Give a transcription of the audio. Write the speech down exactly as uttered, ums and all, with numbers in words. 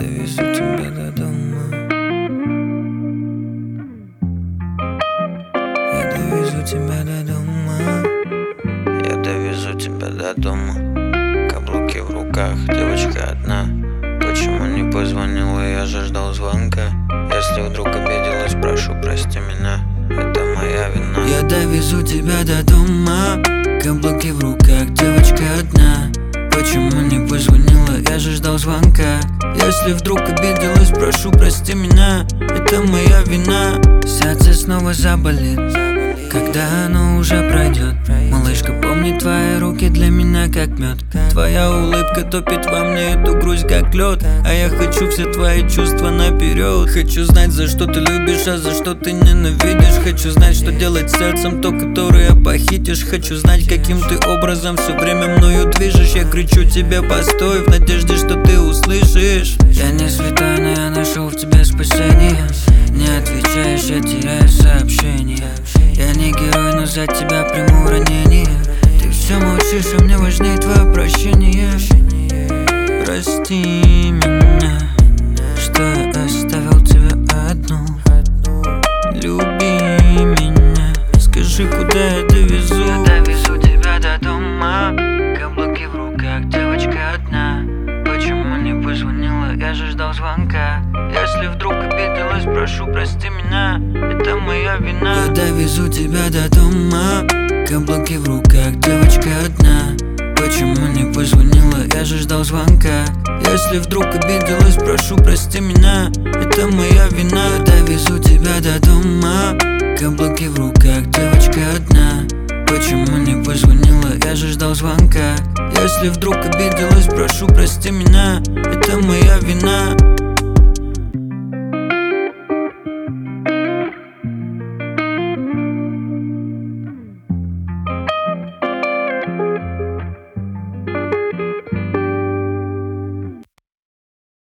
довезу тебя до дома. Я довезу тебя до дома. Я довезу тебя до дома. Каблуки в руках, девочка одна. Почему не позвонила, я же ждал звонка. Если вдруг обиделась, прошу, прости меня, это моя вина. Я довезу тебя до дома. Каблуки в руках, девочка одна. Почему не позвонила, я же ждал звонка. Если вдруг обиделась, прошу, прости меня, это моя вина. Сердце снова заболит, когда оно уже пройдет. Малышка, помни, твои руки для меня как мед. Твоя улыбка топит во мне эту грусть как лед. А я хочу все твои чувства наперед. Хочу знать, за что ты любишь, а за что ты ненавидишь. Хочу знать, что делать с сердцем, то, которое похитишь. Хочу знать, каким ты образом все время мною движешь. Я кричу тебе, постой, в надежде, что ты услышишь. Я не святой, но я нашел в тебе спасение. Не отвечаешь, я теряю сообщение. Я не герой, но за тебя приму ранение. Ты все молчишь, а мне важнее твое прощение. Прости меня, что я оставил тебя одну. Люби меня, скажи, куда я довезу. Я довезу тебя до дома. Каблуки в руках, девочка одна. Почему не позвонила, я же ждал звонка. Если вдруг обиделась, прошу, прости меня, это моя вина. Я довезу тебя до дома. Каблуки в руках, девочка одна. Почему не позвонила, я же ждал звонка. Если вдруг обиделась, прошу, прости меня, это моя вина. Я довезу тебя до дома. Каблуки в руках, девочка одна. Почему не позвонила, я же ждал звонка. Если вдруг обиделась, прошу, прости меня,